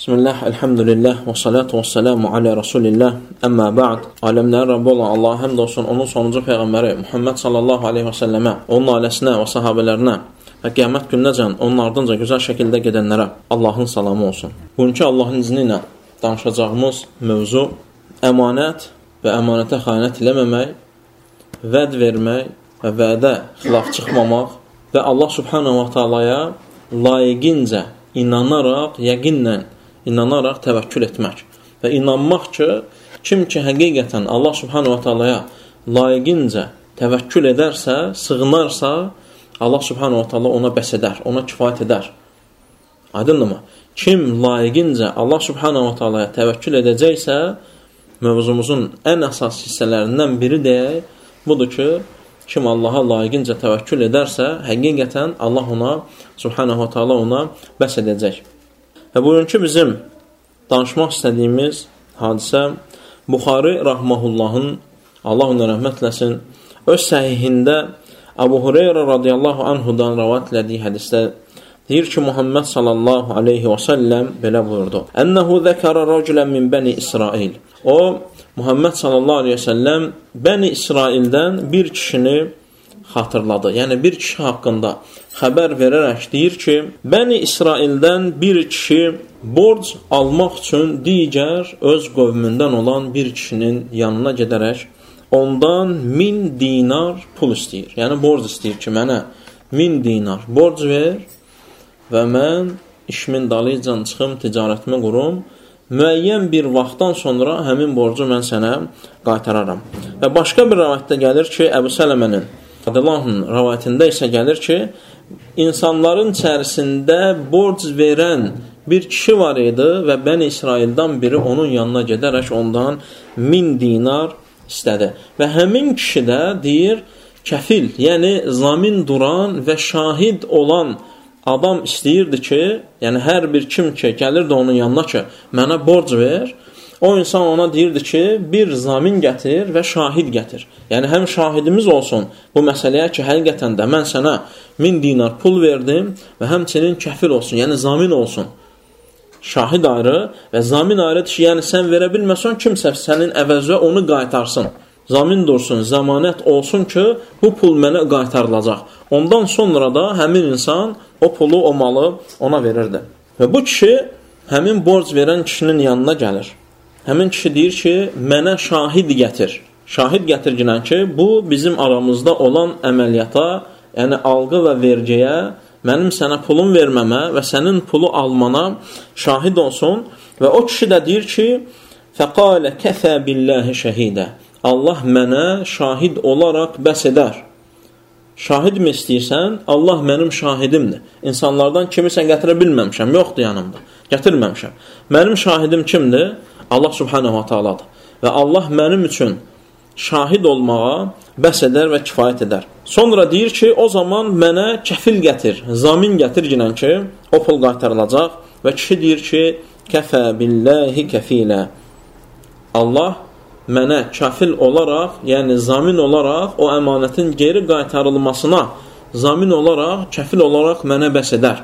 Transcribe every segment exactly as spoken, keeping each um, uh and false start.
Bismillah, elhamdülillah, və salatu və selamu alə Rasulillah, əmmə ba'd. Aləmlərin Rabbi olan Allah həmd olsun, onun sonuncu Peyğəmbəri Muhammed sallallahu aleyhi və səlləmə, onun ailəsinə və sahabələrinə və qiyamət gününəcən onun ardınca gözəl şəkildə gedənlərə Allahın salamı olsun. Bugünkü Allahın izni ilə danışacağımız mövzu əmanət və əmanətə xəyanət eləməmək, vəd vermək və vədə xilaf çıxmamaq və Allah subhanahu wa ta'alaya layiqincə inanaraq, yəqinlə inanaraq təvəkkül etmək və inanmaq ki, kim ki həqiqətən Allah subhanahu wa ta'alaya layiqincə təvəkkül edərsə, sığınarsa, Allah subhanahu wa ta'ala ona bəs edər, ona kifayət edər. Aydındır mı? Kim layiqincə Allah subhanahu wa ta'alaya təvəkkül edəcəksə, mövzumuzun ən əsas hissələrindən biri deyək, budur ki, kim Allaha layiqincə təvəkkül edərsə, həqiqətən Allah ona, subhanahu wa ta'ala ona bəs edəcək. Və bugünkü bizim danışmaq istədiyimiz hadisə Buxari rahmahullahın, Allah ona rəhmət eləsin, öz səhihində Əbu Hüreyrə radiyallahu anhudan rəvat elədiyi hədisdə deyir ki, Muhammed sallallahu aleyhi və səlləm belə buyurdu. Ənəhu zəkərə rəculən min bəni İsrail. O, Muhammed sallallahu aleyhi və səlləm Bəni İsraildən bir kişini xatırladı. Yəni, bir kişi haqqında xəbər verərək deyir ki, Bəni İsraildən bir kişi borc almaq üçün digər öz qövmündən olan bir kişinin yanına gedərək ondan min dinar pul istəyir. Yəni, borc istəyir ki, mənə min dinar borc ver və mən işimin dalıcan çıxım, ticarətimi qurum, müəyyən bir vaxtdan sonra həmin borcu mən sənə qaytararam. Və başqa bir rəvayətdə gəlir ki, Əbu Sələmənin Adilahın rəvayətində isə gəlir ki, insanların içərisində borc verən bir kişi var idi və Bəni İsraildən biri onun yanına gedərək ondan min dinar istədi. Və həmin kişi də deyir, kəfil, yəni zamin duran və şahid olan adam istəyirdi ki, yəni hər bir kim ki, gəlirdi onun yanına ki, mənə borc ver, o insan ona deyirdi ki, bir zamin gətir və şahid gətir. Yəni, həm şahidimiz olsun bu məsələyə ki, həqiqətən də mən sənə min dinar pul verdim və həmçinin kəfil olsun, yəni zamin olsun. Şahid ayrı və zamin ayrıdır ki, yəni sən verə bilməsən, kimsə sənin əvəzə onu qaytarsın. Zamin dursun, zəmanət olsun ki, bu pul mənə qaytarılacaq. Ondan sonra da həmin insan o pulu, o malı ona verirdi. Və bu kişi həmin borc verən kişinin yanına gəlir. Həmin kişi deyir ki, mənə şahid gətir. Şahid gətirginən ki, bu bizim aramızda olan əməliyyata, yəni alğı və vergiyə, mənim sənə pulun verməmə və sənin pulu almana şahid olsun. Və o kişi də deyir ki, fəqalə kəfə billəhi şəhidə. Allah mənə şahid olaraq bəs edər. Şahid mi istəyirsən? Allah mənim şahidimdir. İnsanlardan kimisə gətirə bilməmişəm, yoxdur yanımda. Gətirməmişəm. Mənim şahidim kimdir? Allah subhanahu wa ta'aladır. Və Allah mənim üçün şahid olmağa bəs edər və kifayət edər. Sonra deyir ki, o zaman mənə kəfil gətir, zamin gətir ginən ki, o pul qaytarılacaq və kişi deyir ki, kəfə billəhi kəfilə. Allah mənə kəfil olaraq, yəni zamin olaraq o əmanətin geri qaytarılmasına zamin olaraq, kəfil olaraq mənə bəs edər.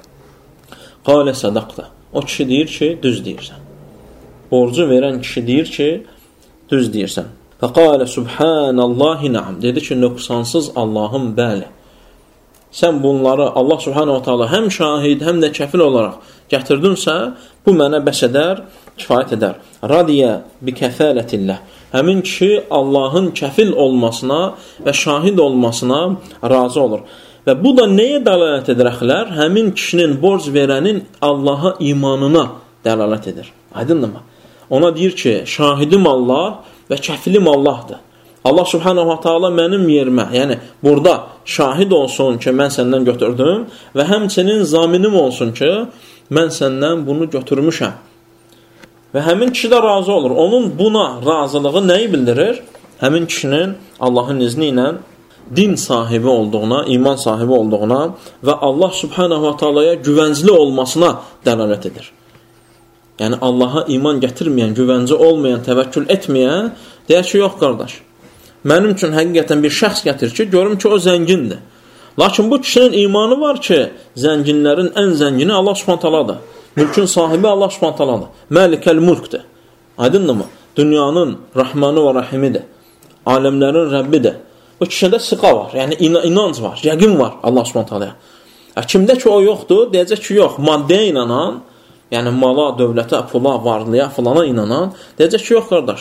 Qalə sədaqda. O kişi deyir ki, düz deyirsən. Borcu verən kişi deyir ki, düz deyirsən. Fəqalə subhanallahi na'am. Dedi ki, nöqsansız Allahım, bəli. Sən bunları Allah subhanahu wa ta'ala həm şahid, həm də kəfil olaraq gətirdinsə, bu mənə bəs edər, kifayət edər. Radiyə bi kəfələtillah. Həmin kişi Allahın kəfil olmasına və şahid olmasına razı olur. Və bu da nəyə dəlalət edir əxilər? Həmin kişinin borc verənin Allaha imanına dəlalət edir. Aydındır mı? Ona deyir ki, şahidim Allah və kəfilim Allahdır. Allah subhanahu wa ta'ala mənim yerimə, yəni burada şahid olsun ki, mən səndən götürdüm və həmçinin zaminim olsun ki, mən səndən bunu götürmüşəm. Və həmin kişi də razı olur. Onun buna razılığı nəyi bildirir? Həmin kişinin Allahın izni ilə din sahibi olduğuna, iman sahibi olduğuna və Allah subhanahu wa ta'alaya güvəncli olmasına dəlalət edir. Yəni, Allaha iman gətirməyən, güvənci olmayan, təvəkkül etməyən, deyər ki, yox qardaş, mənim üçün həqiqətən bir şəxs gətir ki, görüm ki, o zəngindir. Lakin bu kişinin imanı var ki, zənginlərin ən zəngini Allah Subhanahu taaladır. Mülkün sahibi Allah Subhanahu taaladır. Məlikəl mulkdir. Aydınmı? Dünyanın Rəhmanı və Rəhimidir. Aləmlərin Rəbbidir. Bu kişidə sıqa var, yəni inanc var, yəqin var Allah Subhanahu taalaya. Kimdə ki o yoxdur, deyəcək ki, yox, maddəyə inanan, yəni mala, dövlətə, pula, varlıya, filana inanan, deyəcək ki, yox qardaş.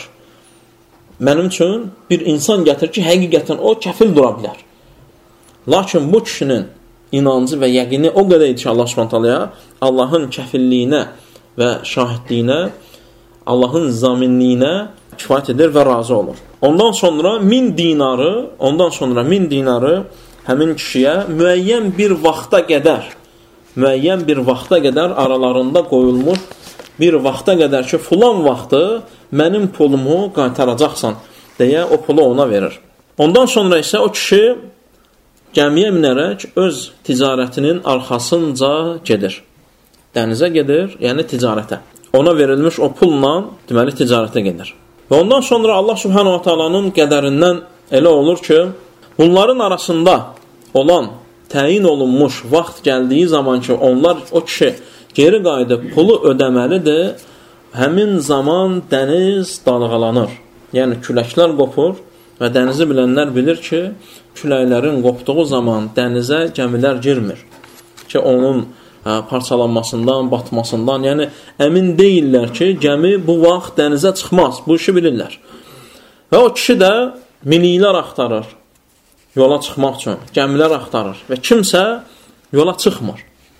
Mənim üçün bir insan gətir ki, həqiqətən o kəfil dura bilər. Lakin bu kişinin inancı və yəqini o qədər idi ki, Allah Subhanahu taalaya Allahın kəfilliyinə və şahidliyinə, Allahın zaminliyinə kifayət edir və razı olur. Ondan sonra min dinarı, ondan sonra min dinarı həmin kişiyə müəyyən bir vaxta qədər, müəyyən bir vaxta qədər aralarında qoyulmuş bir vaxta qədər ki, filan vaxtı mənim pulumu qaytaracaqsan deyə o pulu ona verir. Ondan sonra isə o kişi gəmiyə minərək öz ticarətinin arxasınca gedir. Dənizə gedir, yəni ticarətə. Ona verilmiş o pulla deməli ticarətə gedir. Və ondan sonra Allah Subhanahu taalanın qədərindən elə olur ki, bunların arasında olan təyin olunmuş vaxt gəldiyi zaman ki, onlar o kişi geri qayıdıb pulu ödəməlidir, həmin zaman dəniz dalğalanır. Yəni küləklər qopur və dənizi bilənlər bilir ki, küləklərin qopduğu zaman dənizə gəmilər girmir. Ki, onun hə, parçalanmasından, batmasından, yəni əmin deyirlər ki, gəmi bu vaxt dənizə çıxmaz. Bu işi bilirlər. Və o kişi də miniklər axtarır yola çıxmaq üçün, gəmilər axtarır və kimsə yola çıxmır.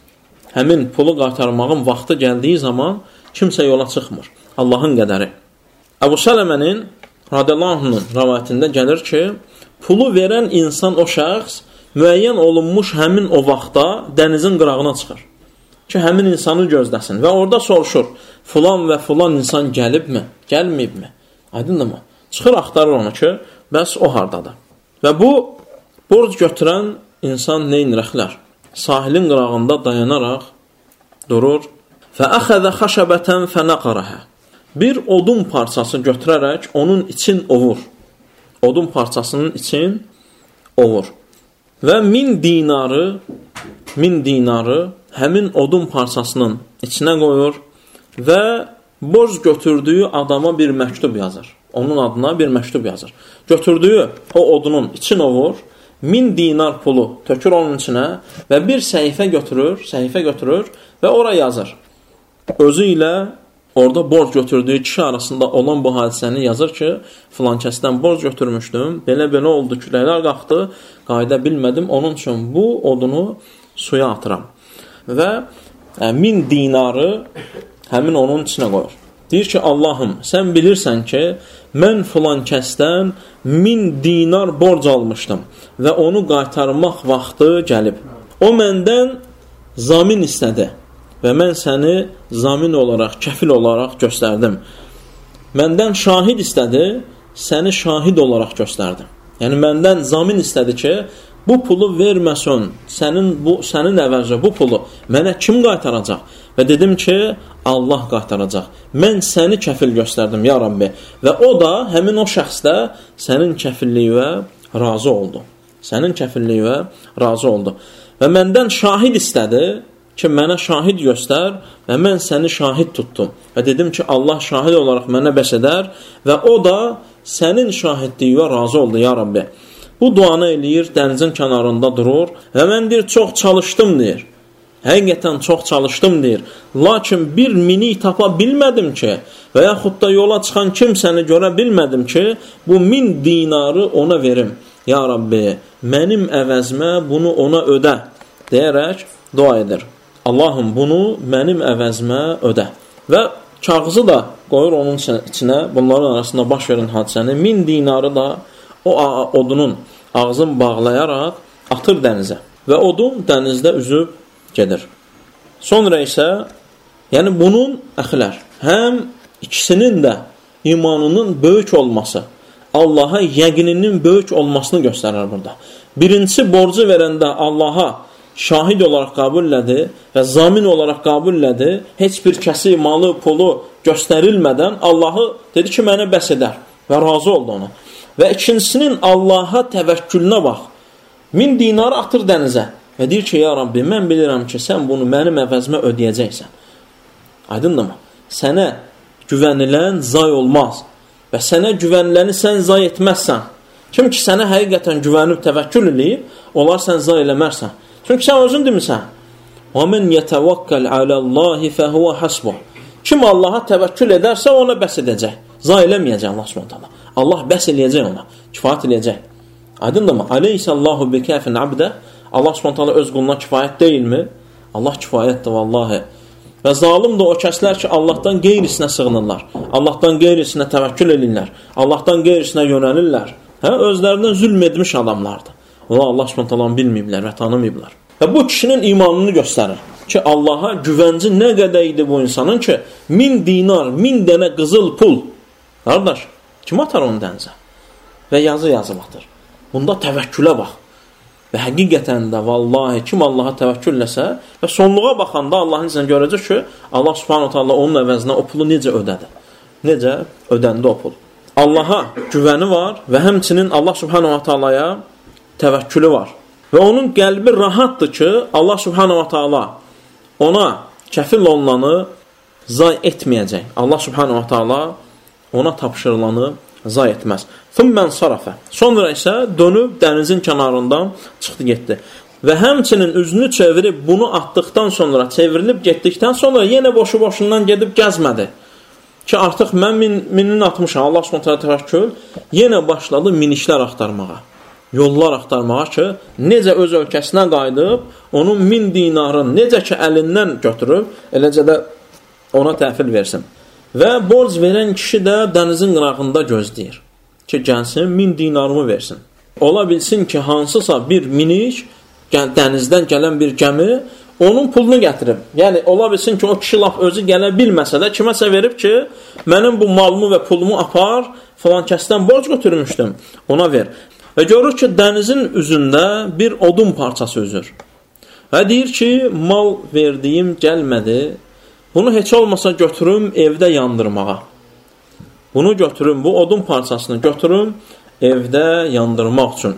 Həmin pulu qaytarmağın vaxtı gəldiyi zaman kimsə yola çıxmır. Allahın qədəri. Əbu Sələmənin radiyallahu anh'ın rəvayətində gəlir ki, pulu verən insan o şəxs müəyyən olunmuş həmin o vaxtda dənizin qırağına çıxır. Ki, həmin insanı gözləsin və orada soruşur, filan və filan insan gəlibmi, gəlməyibmi? Aydındır mı? Çıxır, axtarır onu ki, bəs o hardadır. Və bu, borc götürən insan neynirəklər? Sahilin qırağında dayanaraq durur. فَأَخَذَ خَشَبَةً فَنَقَرَهَا Bir odun parçası götürərək onun için ovur. Odun parçasının için ovur. Və min dinarı, min dinarı həmin odun parçasının içinə qoyur və borc götürdüyü adama bir məktub yazır. Onun adına bir məktub yazır. Götürdüyü o odunun için ovur, min dinar pulu tökür onun içinə və bir səhifə götürür, səhifə götürür və ora yazır. Özü ilə orada borc götürdüyü kişi arasında olan bu hadisəni yazır ki, filan kəsdən borc götürmüşdüm, belə-belə oldu, küləklər qalxdı, qayda bilmədim, onun üçün bu odunu suya atıram. Və ə, min dinarı həmin onun içinə qoyur. Deyir ki, Allahım, sən bilirsən ki, mən filan kəsdən min dinar borc almışdım və onu qaytarmaq vaxtı gəlib. O məndən zamin istədi və mən səni zamin olaraq, kəfil olaraq göstərdim. Məndən şahid istədi, səni şahid olaraq göstərdim. Yəni, məndən zamin istədi ki, bu pulu verməsən, sənin, bu, sənin əvəzə bu pulu mənə kim qaytaracaq? Və dedim ki, Allah qaytaracaq. Mən səni kəfil göstərdim, ya Rabbi. Və o da, həmin o şəxsdə sənin kəfilliyivə razı oldu. Sənin kəfilliyivə razı oldu. Və məndən şahid istədi ki, mənə şahid göstər və mən səni şahid tutdum. Və dedim ki, Allah şahid olaraq mənə bəs edər və o da sənin şahidliyivə razı oldu, ya Rabbi. Bu duanı eləyir, dənizin kənarında durur və mən deyir, çox çalışdım, deyir. Həqiqətən çox çalışdım, deyir. Lakin bir minik tapa bilmədim ki və yaxud da yola çıxan kimsəni görə bilmədim ki, bu min dinarı ona verim. Ya Rabbi, mənim əvəzmə bunu ona ödə, deyərək dua edir. Allahım, bunu mənim əvəzmə ödə. Və kağızı da qoyur onun içinə, bunların arasında baş verən hadisəni, min dinarı da o odunun ağzını bağlayaraq atır dənizə. Və odun dənizdə üzüb gedir. Sonra isə, yəni bunun əxilər, həm ikisinin də imanının böyük olması, Allaha yəqininin böyük olmasını göstərir burada. Birincisi, borcu verəndə Allaha şahid olaraq qəbul elədi və zamin olaraq qəbul elədi. Heç bir kəsi, malı, pulu göstərilmədən Allahı dedi ki, mənə bəs edər və razı oldu ona. Və ikincisinin Allaha təvəkkülünə bax. min dinarı atır dənizə və deyir ki, ya Rabbi, mən bilirəm ki, sən bunu mənim əvəzimə ödəyəcəksən. Aydındır mı? Sənə güvənilən zay olmaz və sənə güvəniləni sən zay etməzsən. Kim ki, sənə həqiqətən güvənib təvəkkül eləyib, onlar sən zay eləmərsən. Çünki sən özün demirsən, وَمَنْ يَتَوَكَّلْ عَلَى اللّٰهِ فَهُوَ حَسْبُهُ. Kim Allaha təvəkkül edərsə, ona bəs edəcək. Zay eləməyəcək Allah Subhanahu. Allah bəs eləyəcək ona, kifayət eləyəcək. Aydındırmı? Aleyhissallahu bikafin abdə. Allah Subhanahu öz quluna kifayət deyilmi? Allah kifayətdir vallahi. Və zalim də o kəslər ki, Allahdan qeyrisinə sığınırlar. Allahdan qeyrisinə təvəkkül edirlər. Allahdan qeyrisinə yönəlirlər. Hə, özlərindən zülm etmiş adamlardır. Onlar Allah Subhanahu bilməyiblər və tanımayıblar. Və bu kişinin imanını göstərir ki, Allaha güvənci nə qədər idi bu insanın ki, min dinar, min dənə qızıl pul. Qardaş, kim atar onu dənizə? Və yazı yazıb atır. Bunda təvəkkülə bax. Və həqiqətən də vallahi kim Allaha təvəkkülləsə və sonluğa baxanda Allahın iznilə görəcək ki, Allah Subhanahu taala onun əvəzinə o pulu necə ödədi? Necə ödəndi o pul? Allaha güvəni var və həmçinin Allah Subhanahu taalaya təvəkkülü var. Və onun qəlbi rahatdır ki, Allah Subhanahu taala ona kəfil olunanı zay etməyəcək. Allah Subhanahu taala ona tapşırılanı zay etməz. Thumman sarafa. Sonra isə dönüb dənizin kənarından çıxdı getdi. Və həmçinin üzünü çevirib bunu atdıqdan sonra, çevrilib getdikdən sonra yenə boşu-boşundan gedib gəzmədi. Ki artıq mən min, minin atmışam. Allah Subhanahu təvəkkül yenə başladı minişlər axtarmağa. Yollar axtarmağa ki, necə öz ölkəsinə qayıdıb, onun min dinarın necə ki əlindən götürüb, eləcə də ona təhvil versin. Və borc verən kişi də dənizin qırağında gözləyir ki, gəlsin, min dinarımı versin. Ola bilsin ki, hansısa bir miniş, dənizdən gələn bir gəmi, onun pulunu gətirib. Yəni, ola bilsin ki, o kişi laf özü gələ bilməsə də, kiməsə verib ki, mənim bu malımı və pulumu apar, falan kəsdən borc götürmüşdüm, ona ver. Və görür ki, dənizin üzündə bir odun parçası üzür. Və deyir ki, mal verdiyim gəlmədi, bunu heç olmasa götürüm evdə yandırmağa. Bunu götürüm, bu odun parçasını götürüm evdə yandırmaq üçün,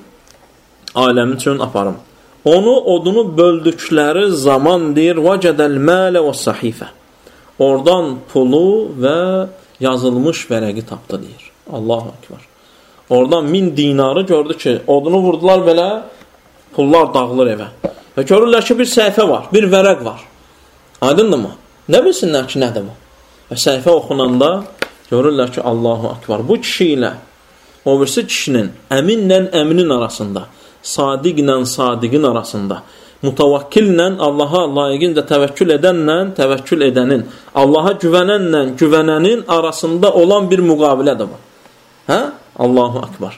ailəm üçün aparım. Onu, odunu böldükləri zaman deyir, vəcədəl mələ və sahifə. Oradan pulu və yazılmış vərəqi tapdı, deyir. Allahu Ekber. Oradan min dinarı gördü ki, odunu vurdular belə, pullar dağılır evə. Və görürlər ki, bir səhifə var, bir vərəq var. Aydındır mı? Nə bilsinlər ki, nədir bu? Və səhifə oxunanda görürlər ki, Allahu Ekber. Bu kişi ilə, o birisi kişinin əminlə əminin arasında, sadiqlə sadiqin arasında, mutavakkillə Allaha layiqincə təvəkkül edənlə təvəkkül edənin, Allaha güvənənlə güvənənin arasında olan bir müqabilədir bu. Hə? Allahu Ekber.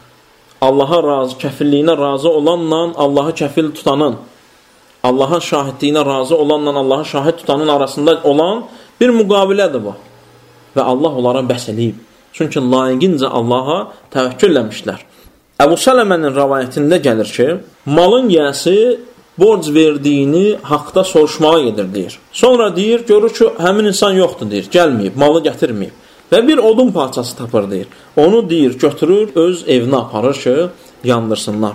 Allaha razı, kəfilliyinə razı olanla Allahı kəfil tutanın, Allahın şahidliyinə razı olanla Allahı şahid tutanın arasında olan bir müqabilədir bu. Və Allah onlara bəs eləyib. Çünki layiqincə Allaha təvəkkülləmişlər. Əbu Sələmənin rəvayətində gəlir ki, malın yəsi borc verdiyini haqda soruşmağa gedir, deyir. Sonra deyir, görür ki, həmin insan yoxdur, deyir, gəlməyib, malı gətirməyib. Və bir odun parçası tapır, deyir. Onu, deyir, götürür, öz evinə aparır ki, yandırsınlar.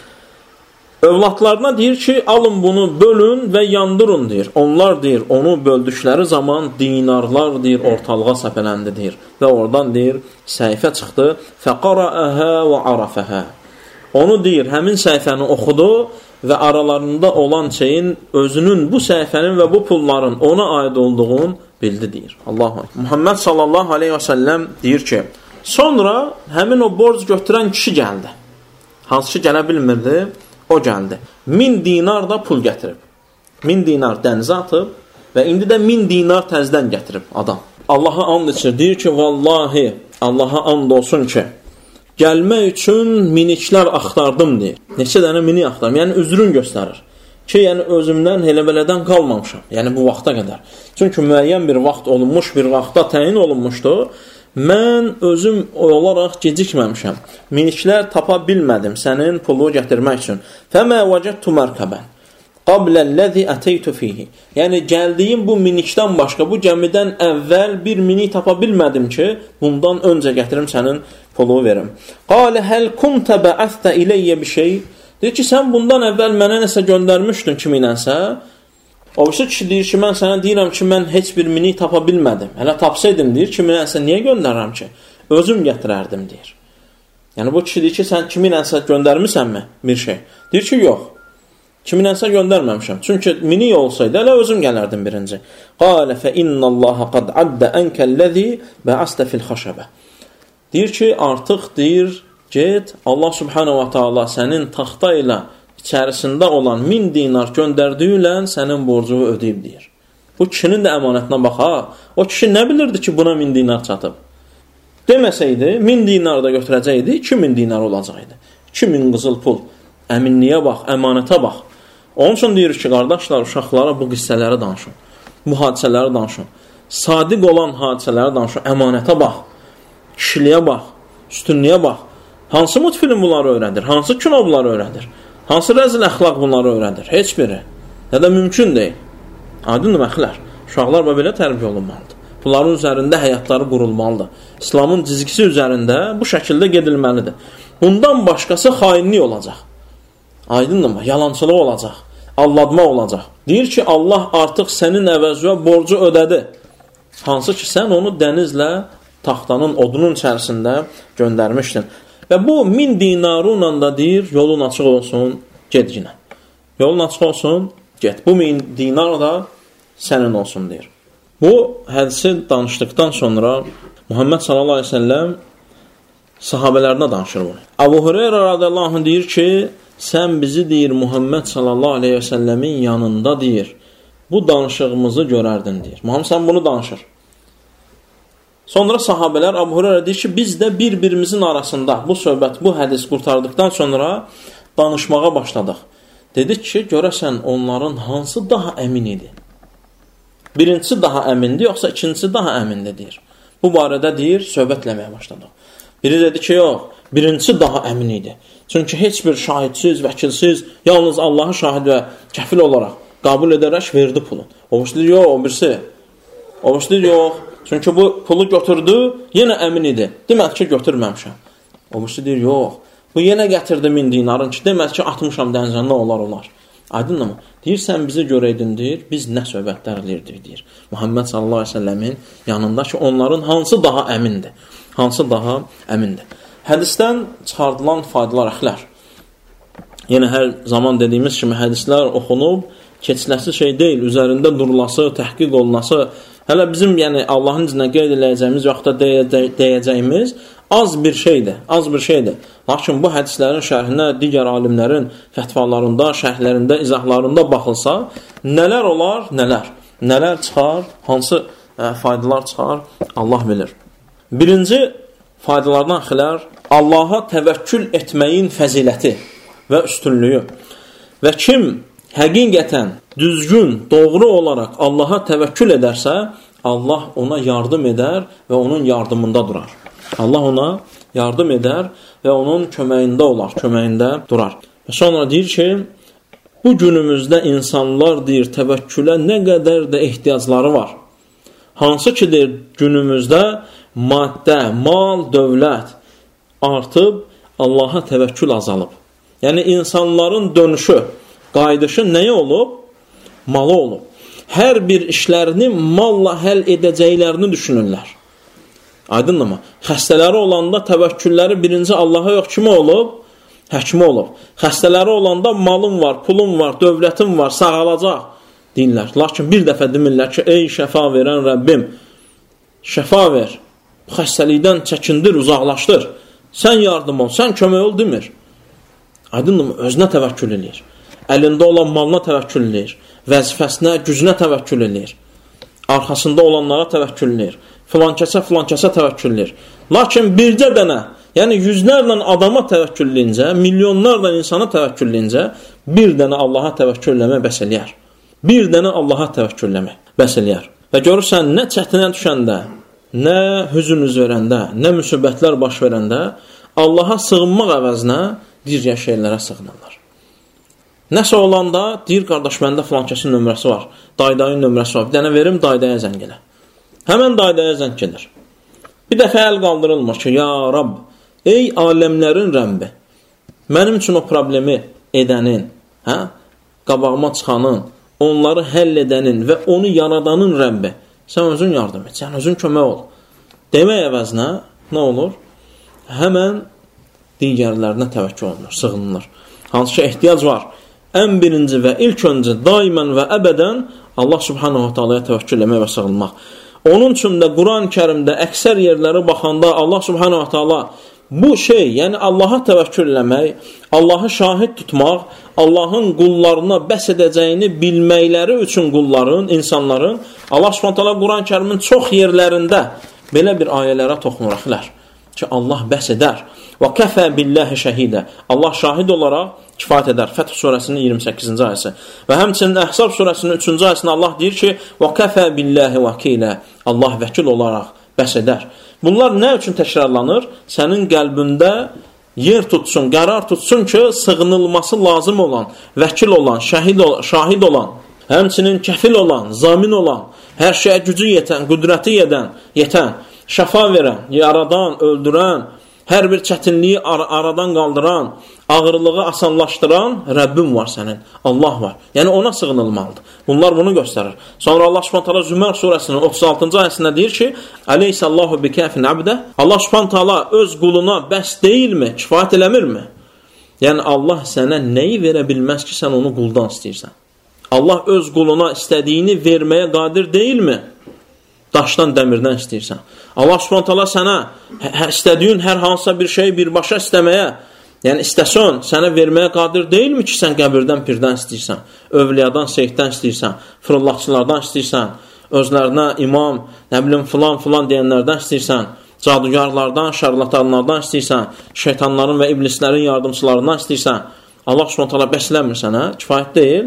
Övladlarına deyir ki, alın bunu, bölün və yandırın, deyir. Onlar, deyir, onu böldükləri zaman dinarlar, deyir, ortalığa səpələndi, deyir. Və oradan, deyir, səhifə çıxdı. Fəqara'əhə və arafəhə. Onu, deyir, həmin səhifəni oxudu və aralarında olan şeyin, özünün bu səhifənin və bu pulların ona aid olduğunu bildi, deyir. Allahu Ekber. Muhammed sallallahu aleyhi və səlləm deyir ki, sonra həmin o borc götürən kişi gəldi. Hansı ki, gələ bilmirdi, o gəldi. Min dinar da pul gətirib. Min dinar dənizə atıb və indi də min dinar təzdən gətirib adam. Allaha and içir, deyir ki, vallahi, Allaha and olsun ki, gəlmək üçün miniklər axtardım, deyir. Neçə dənə mini axtardım, yəni üzrün göstərir. Ki, yəni özümdən elə-belədən qalmamışam. Yəni bu vaxta qədər. Çünki müəyyən bir vaxt olunmuş, bir vaxta təyin olunmuşdu. Mən özüm olaraq gecikməmişəm. Miniklər tapa bilmədim sənin pulu gətirmək üçün. Fəmə vəcədtu mərkəbən qabləl-ləzi əteytu fihi. Yəni gəldiyim bu minikdən başqa, bu gəmidən əvvəl bir minik tapa bilmədim ki, bundan öncə gətirim sənin pulu verim. Qalə həl kuntə bəəstə iləyyə bir şey. Deyir ki, sən bundan əvvəl mənə nəsə göndərmişdin kiminənsə. O birisi kişi deyir ki, mən sənə deyirəm ki, mən heç bir minik tapa bilmədim. Hələ tapsaydım, deyir, kiminənsə niyə göndərirəm ki? Özüm gətirərdim, deyir. Yəni, bu kişi deyir ki, sən kiminənsə göndərmisənmi bir şey? Deyir ki, yox. Kiminənsə göndərməmişəm. Çünki minik olsaydı, hələ özüm gələrdim birinci. Qalə fə innallaha qad addə ənkəlləzi bəəstə fil xaşəbə. Deyir ki, artıq deyir, get, Allah subhanahu wa ta'ala sənin taxta ilə içərisində olan min dinar göndərdiyi ilə sənin borcunu ödəyib, deyir. Bu kişinin də əmanətinə bax, ha. O kişi nə bilirdi ki, buna min dinar çatıb? Deməsəydi, min dinar da götürəcəkdi, iki min dinar olacaqdı. iki min qızıl pul. Əminliyə bax, əmanətə bax. Onun üçün deyir ki, qardaşlar, uşaqlara bu qissələri danışın. Bu hadisələri danışın. Sadiq olan hadisələri danışın. Əmanətə bax. Kişiliyə bax. Üstünlüyə bax. Hansı multfilm bunları öyrədir? Hansı kino bunları öyrədir? Hansı rəzil əxlaq bunları öyrədir? Heç biri. Ya da mümkün deyil. Aydındır məxlər. Uşaqlar belə tərbiyə olunmalıdır. Bunların üzərində həyatları qurulmalıdır. İslamın cizgisi üzərində bu şəkildə gedilməlidir. Bundan başqası xainlik olacaq. Aydındır mı? Yalançılıq olacaq. Alladma olacaq. Deyir ki, Allah artıq sənin əvəzvə borcu ödədi. Hansı ki, sən onu dənizlə taxtanın, odunun içərisində göndərmişdin. Və bu min dinarunla da deyir, yolun açıq olsun, get yine. Yolun açıq olsun, get. Bu min dinar da sənin olsun, deyir. Bu hədisi danışdıqdan sonra Muhammed sallallahu aleyhi ve sellem sahabelərine danışır bunu. Abu Hureyre radiyallahu anh deyir ki, sən bizi, deyir, Muhammed sallallahu aleyhi ve sellemin yanında, deyir, bu danışığımızı görərdin, deyir. Muhammed sən bunu danışır. Sonra sahabələr Abu Hureyre deyir ki, biz də bir-birimizin arasında bu söhbət, bu hədis qurtardıqdan sonra danışmağa başladıq. Dedik ki, görəsən onların hansı daha əmin idi? Birincisi daha əmindi, yoxsa ikincisi daha əmindi, deyir. Bu barədə, deyir, söhbətləməyə başladıq. Biri dedi ki, yox, birincisi daha əmin idi. Çünki heç bir şahidsiz, vəkilsiz, yalnız Allahı şahid və kəfil olaraq qəbul edərək verdi pulu. O birisi deyir, yox, o birisi. O birisi deyir, yox. Çünki bu pulu götürdü, yenə əmin idi. Demək ki, götürməmişəm. O birisi deyir, yox. Bu yenə gətirdi min dinarın ki, demək ki, atmışam dənizə, nə olar, olar. Aydın mı? Deyir, sən bizi görəydin, deyir, biz nə söhbətlər eləyirdik, deyir. Muhammed sallallahu aleyhi ve sellemin yanında ki, onların hansı daha əmindir? Hansı daha əmindir? Hədisdən çıxardılan faydalar, əxlər. Yəni, hər zaman dediyimiz kimi hədislər oxunub, keçiləsi şey deyil, üzərində durulası, təhqiq olunası, hələ bizim, yəni, Allahın izinə qeyd edəcəyimiz, yaxud da deyəcəyimiz az bir şeydir, az bir şeydir. Lakin bu hədislərin şərhinə, digər alimlərin fətvalarında, şərhlərində, izahlarında baxılsa, nələr olar, nələr, nələr çıxar, hansı ə, faydalar çıxar, Allah bilir. Birinci faydalardan xilər, Allaha təvəkkül etməyin fəziləti və üstünlüyü. Və kim həqiqətən, düzgün, doğru olaraq Allaha təvəkkül edərsə, Allah ona yardım edər və onun yardımında durar. Allah ona yardım edər və onun köməyində olar, köməyində durar. Və sonra deyir ki, bu günümüzdə insanlar, deyir, təvəkkülə nə qədər də ehtiyacları var. Hansı ki, deyir, günümüzdə maddə, mal, dövlət artıb, Allaha təvəkkül azalıb. Yəni, insanların dönüşü, qayıdışı nəyə olub? Malı olub. Hər bir işlərini malla həll edəcəklərini düşünürlər. Aydındır mı? Xəstələri olanda təvəkkülləri birinci Allaha yox, kimə olub? Həkimə olub. Xəstələri olanda malım var, pulum var, dövlətim var, sağalacaq deyirlər. Lakin bir dəfə demirlər ki, ey şəfa verən Rəbbim, şəfa ver, bu xəstəlikdən çəkindir, uzaqlaşdır. Sən yardım ol, sən kömək ol demir. Aydındır mı? Özünə təvəkkül edir. Əlində olan malına təvəkkül edir. Vəzifəsinə, gücünə təvəkkül edir. Arxasında olanlara təvəkkül edir. Filan kəsə, filan kəsə təvəkkül edir. Lakin bircə dənə, yəni yüzlərlə adama təvəkkül edincə, milyonlarla insana təvəkkül edincə, bir dənə Allaha təvəkkül eləmək bəs eləyər. Bir dənə Allaha təvəkkül eləmək bəs eləyər. Və görürsən, nə çətinə düşəndə, nə hüzünüz verəndə, nə müsibətlər baş verəndə, Allaha sığınmaq əvəzinə digər şeylərə sığınırlar. Nəsə olanda, deyir, qardaş, məndə filan kəsin nömrəsi var, daydayın nömrəsi var, bir dənə verim, daydaya zəng elə. Həmən daydaya zəng gedir. Bir dəfə əl qaldırılmır ki, ya Rab, ey aləmlərin Rəbbi, mənim üçün o problemi edənin, hə? Qabağıma çıxanın, onları həll edənin və onu yaradanın Rəbbi. Sən özün yardım et, sən özün kömək ol. Demək əvəzinə nə olur? Həmən digərlərinə təvəkkül olunur, sığınılır. Hansı ki, ehtiyac var. Ən birinci və ilk öncə daimən və əbədən Allah subhanahu wa ta'alaya təvəkkül etmək və sığınmaq. Onun üçün də Quran-ı Kərimdə əksər yerlərə baxanda Allah subhanahu wa ta'ala bu şey, yəni Allaha təvəkkül eləmək, Allahı şahid tutmaq, Allahın qullarına bəs edəcəyini bilməkləri üçün qulların, insanların, Allah subhanahu wa ta'ala Quran-ı Kərimin çox yerlərində belə bir ayələrə toxunuraqlar ki, Allah bəs edər. Və kəfə billahi şəhidə. Allah şahid olaraq kifayət edər. Fəth surəsinin iyirmi səkkizinci ayəsi. Və həmçinin Əhzab surəsinin üçüncü ayəsində Allah deyir ki, və kəfə billahi vəkilə. Allah vəkil olaraq bəs edər. Bunlar nə üçün təkrarlanır? Sənin qəlbində yer tutsun, qərar tutsun ki, sığınılması lazım olan, vəkil olan, şəhid olan, şahid olan, həmçinin kəfil olan, zamin olan, hər şeyə gücü yetən, qüdrəti yedən, yetən, şəfa verən, yaradan, öldürən, hər bir çətinliyi ar aradan qaldıran, ağırlığı asanlaşdıran Rəbbim var sənin, Allah var. Yəni ona sığınılmalıdır. Bunlar bunu göstərir. Sonra Allah Subhanahu taala Zümər surəsinin otuz altıncı ayəsində deyir ki: "Aleyhisallahu bikafin abdə." Allah Subhanahu taala öz quluna bəs deyilmi, kifayət eləmirmi? Yəni Allah sənə nəyi verə bilməz ki, sən onu quldan istəyirsən? Allah öz quluna istədiyini verməyə qadir deyilmi? Daşdan, dəmirdən istəyirsən. Allah Subhanahu taala sənə istədiyin hər hansısa bir şeyi birbaşa istəməyə, yəni istəsən, sənə verməyə qadir deyilmi ki, sən qəbirdən, pirdən istəyirsən, övliyadan, seyiddən istəyirsən, fırıllaqçılardan istəyirsən, özlərinə imam, nə bilim, filan, filan deyənlərdən istəyirsən, cadugarlardan, şarlatanlardan istəyirsən, şeytanların və iblislərin yardımçılarından istəyirsən. Allah Subhanahu taala bəsləmir sənə, kifayət deyil.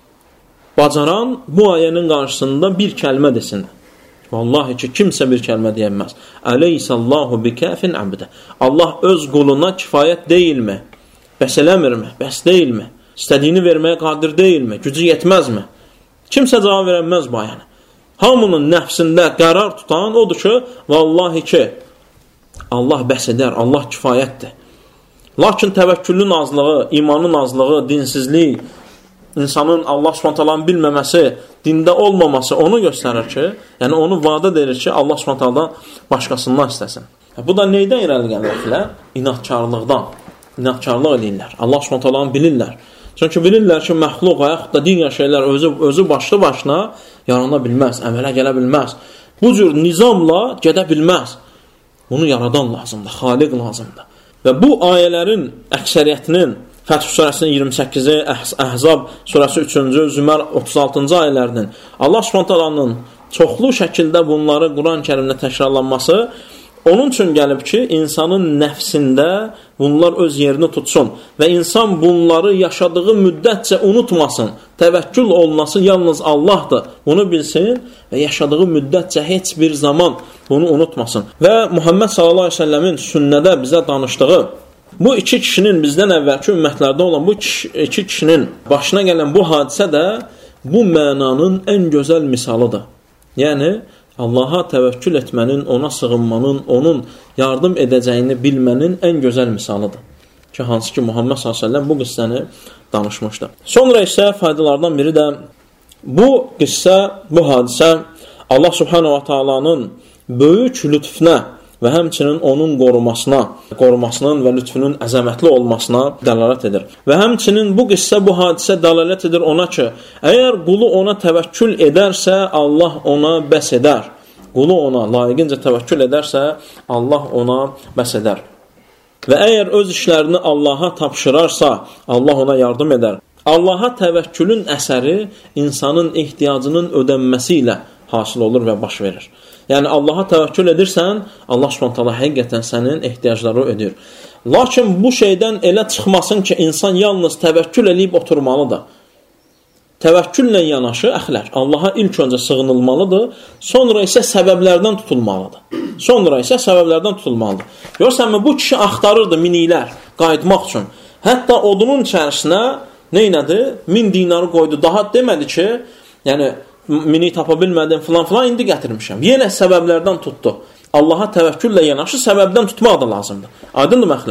Bacaran bu ayənin qarşısında bir kəlmə desin. Vallahi ki, kimsə bir kəlmə deyəməz. Aleyhisallahu bikafin abdə. Allah öz quluna kifayət deyilmi? Bəs eləmirmi? Bəs deyilmi? İstədiyini verməyə qadir deyilmi? Gücü yetməzmi? Kimsə cavab verəməz bu ayəni. Hamının nəfsində qərar tutan odur ki, vallahi ki, Allah bəs edər, Allah kifayətdir. Lakin təvəkkülün azlığı, imanın azlığı, dinsizlik, insanın Allah Subhanahu taala'nı bilməməsi, dində olmaması onu göstərir ki, yəni onu vədə edir ki, Allah Subhanahu taala başqasından istəsin. Bu da neydən irəli gəlirlər? İnadkarlıqdan. İnadkarlıq edirlər. Allah Subhanahu taala'nı bilirlər. Çünki bilirlər ki, məxluq və yaxud da digər şeylər özü özü başlı başına yarana bilməz, əmələ gələ bilməz. Bu cür nizamla gedə bilməz. Bunu yaradan lazımdır, xaliq lazımdır. Və bu ayələrin əksəriyyətinin Fəth surəsinin iyirmi səkkizi, Əhzab surəsi üçüncü, Zümər otuz altıncı ayələrinin Allah Subhanahu taala'nın çoxlu şəkildə bunları Quran-ı Kərimdə təkrarlanması onun üçün gəlib ki, insanın nəfsində bunlar öz yerini tutsun və insan bunları yaşadığı müddətcə unutmasın. Təvəkkül olunması yalnız Allahdır. Bunu bilsin və yaşadığı müddətcə heç bir zaman bunu unutmasın. Və Muhammed sallallahu əleyhi və səlləmin sünnədə bizə danışdığı bu iki kişinin bizdən əvvəlki ümmətlərdə olan bu iki kişinin başına gələn bu hadisə də bu mənanın ən gözəl misalıdır. Yəni, Allaha təvəkkül etmənin, ona sığınmanın, onun yardım edəcəyini bilmənin ən gözəl misalıdır. Ki, hansı ki, Muhammed sallallahu əleyhi və səlləm bu qıssəni danışmışdı. Sonra isə faydalardan biri də bu qıssə, bu hadisə Allah Subhanahu wa Taala'nın böyük lütfünə və həmçinin onun qorumasına, qorumasının və lütfünün əzəmətli olmasına dəlalət edir. Və həmçinin bu qissə, bu hadisə dəlalət edir ona ki, əgər qulu ona təvəkkül edərsə, Allah ona bəs edər. Qulu ona layiqincə təvəkkül edərsə, Allah ona bəs edər. Və əgər öz işlərini Allaha tapşırarsa, Allah ona yardım edər. Allaha təvəkkülün əsəri insanın ehtiyacının ödənməsi ilə hasil olur və baş verir. Yəni, Allaha təvəkkül edirsən, Allah Subhanahu taala həqiqətən sənin ehtiyacları ödür. Lakin bu şeydən elə çıxmasın ki, insan yalnız təvəkkül eləyib oturmalıdır. Təvəkküllə yanaşı, əxlər, Allaha ilk öncə sığınılmalıdır, sonra isə səbəblərdən tutulmalıdır. Sonra isə səbəblərdən tutulmalıdır. Görürsən mi, bu kişi axtarırdı minilər qayıtmaq üçün. Hətta odunun içərisinə neynədi? Min dinarı qoydu. Daha demədi ki, yəni, mini tapa bilmədim filan filan, indi gətirmişəm. Yenə səbəblərdən tutdu. Allaha təvəkküllə yanaşı səbəbdən tutmaq da lazımdır. Aydındır məxlər.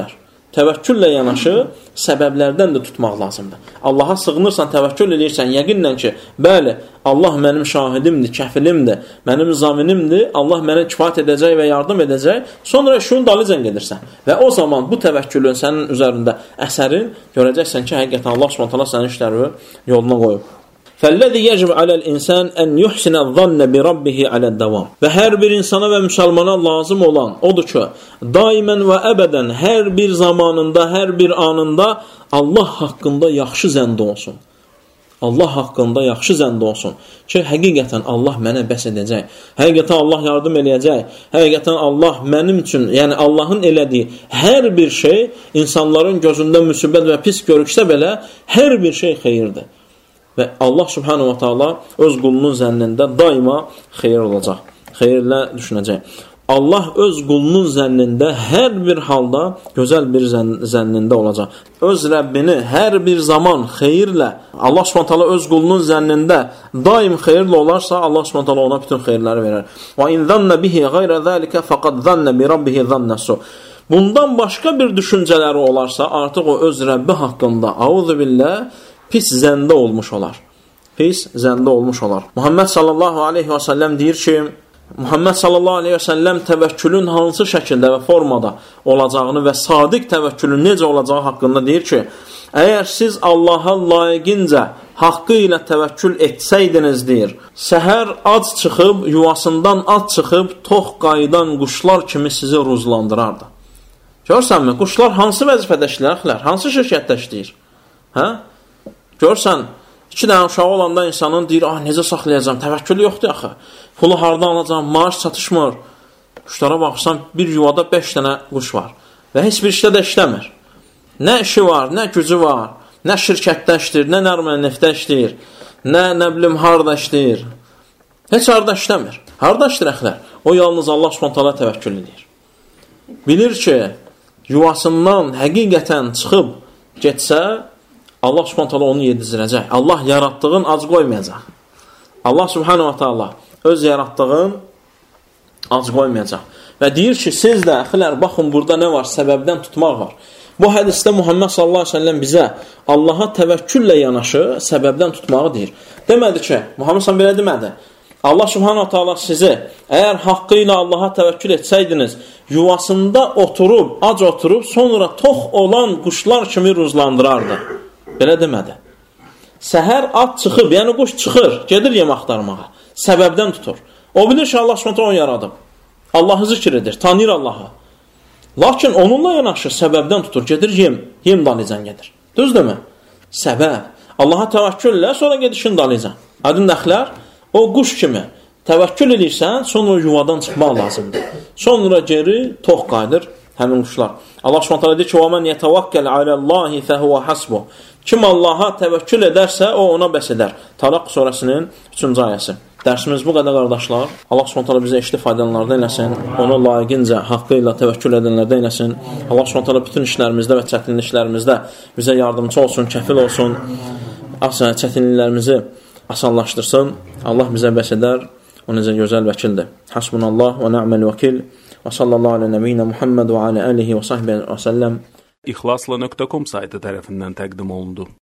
təvəkküllə yanaşı səbəblərdən də tutmaq lazımdır. Allaha sığınırsan, təvəkkül edirsən, yəqinlə ki, bəli, Allah mənim şahidimdir, kəfilimdir, mənim zaminimdir, Allah mənə kifayət edəcək və yardım edəcək. Sonra şunun dalıcan gedirsən və o zaman bu təvəkkülün sənin üzərində əsərin görəcəksən ki, həqiqətən Allah Subhanahu taala sənin işlərini yoluna qoyub. فَالَّذِي يَجِبْ عَلَى الْإِنسَانِ أَنْ يُحْسِنَ الظَّنَّ بِرَبِّهِ عَلَى الدَّوَامِ. Və hər bir insana və müsəlmana lazım olan odur ki, daimən və əbədən hər bir zamanında, hər bir anında Allah haqqında yaxşı zəndə olsun. Allah haqqında yaxşı zəndə olsun ki, həqiqətən Allah mənə bəs edəcək. Həqiqətən Allah yardım eləyəcək. Həqiqətən Allah mənim üçün, yəni Allahın elədiyi hər bir şey insanların gözündə müsibət və pis görüksə belə hər bir şey xeyirdir. Və Allah Subhanahu wa Taala öz qulunun zənnində daima xeyir olacaq. Xeyirlə düşünəcək. Allah öz qulunun zənnində hər bir halda gözəl bir zənnində olacaq. Öz Rəbbini hər bir zaman xeyirlə Allah Subhanahu Taala öz qulunun zənnində daim xeyirlə olarsa, Allah Subhanahu Taala ona bütün xeyirləri verər. Və in zanna bihi ghayra zalika faqad zanna bi rabbihi zannasu. Bundan başqa bir düşüncələri olarsa, artıq o öz Rəbbi haqqında auzu billah pis zəndə olmuş olar. Pis zəndə olmuş olar. Muhammed sallallahu aleyhi və səlləm deyir ki, Muhammed sallallahu aleyhi və səlləm təvəkkülün hansı şəkildə və formada olacağını və sadiq təvəkkülün necə olacağı haqqında deyir ki, əgər siz Allaha layiqincə haqqı ilə təvəkkül etsəydiniz deyir, səhər ac çıxıb, yuvasından ac çıxıb, tox qayıdan quşlar kimi sizi ruzlandırardı. Görsənmi? Quşlar hansı vəzifədə işləyirlər? Hansı şirkətdə işləyir? Hə? Görsən, iki dənə uşağı olanda insanın deyir, ah, necə saxlayacam, təvəkkülü yoxdur axı. Pulu hardan alacam, maaş çatışmır. Quşlara baxırsan, bir yuvada beş dənə quş var və heç bir işdə də işləmir. Nə işi var, nə gücü var, nə şirkətdə işləyir, nə nərmən neftə işləyir, nə nə bilim harda işləyir. Heç harda işləmir. Harda işləyirlər? O yalnız Allah Subhanahu taala təvəkkül edir. Bilir ki, yuvasından həqiqətən çıxıb getsə, Allah Subhanahu taala onu yedizdirəcək. Allah yaratdığın ac qoymayacaq. Allah Subhanahu taala öz yaratdığın ac qoymayacaq. Və deyir ki, siz də, əxilər, baxın, burada nə var? Səbəbdən tutmaq var. Bu hədisdə Muhammed sallallahu aleyhi ve sellem bizə Allaha təvəkküllə yanaşı səbəbdən tutmağı deyir. Demədi ki, Muhammed sallallahu aleyhi ve sellem demədi. Allah Subhanahu taala sizi, əgər haqqı ilə Allaha təvəkkül etsəydiniz, yuvasında oturub, ac oturub, sonra tox olan quşlar kimi ruzlandırardı. Belə demədi. Səhər at çıxıb, yəni quş çıxır, gedir yem axtarmağa. Səbəbdən tutur. O bilir ki, Allah Subhanahu onu yaradıb. Allahı zikr edir, tanıyır Allahı. Lakin onunla yanaşı səbəbdən tutur, gedir yem, yem dalıcan gedir. Düzdürmü? Səbəb. Allaha təvəkküllə, sonra gedişin dalıcan. Adın nəxlər, o quş kimi təvəkkül edirsən, sonra yuvadan çıxmaq lazımdır. Sonra geri tox qayıdır həmin quşlar. Allah Subhanahu taala deyir ki: "Və men yetavakkal alallahi fehuve hasbuh." Kim Allaha təvəkkül edərsə, o ona bəs edər. Talaq surəsinin üçüncü ayəsi. Dərsimiz bu qədər, qardaşlar. Allah Subhanahu taala bizə eşli faydalanlardan eləsin. Ona layiqincə haqqı ilə təvəkkül edənlərdən eləsin. Allah Subhanahu taala bütün işlərimizdə və çətinliklərimizdə bizə yardımcı olsun, kəfil olsun. Asan çətinliklərimizi asanlaşdırsın. Allah bizə bəs edər. O necə gözəl vəkildir. Hasbunallah və ni'məl vəkil. Və sallallahu alə nəbiyyina Muhammed və alə alihi və sahbihi və səlləm. İxlasla nöqtə com saytı tərəfindən təqdim olundu.